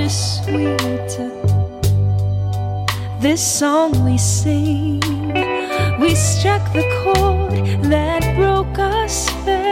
bittersweet. This song we sing, we struck the chord that broke our spell.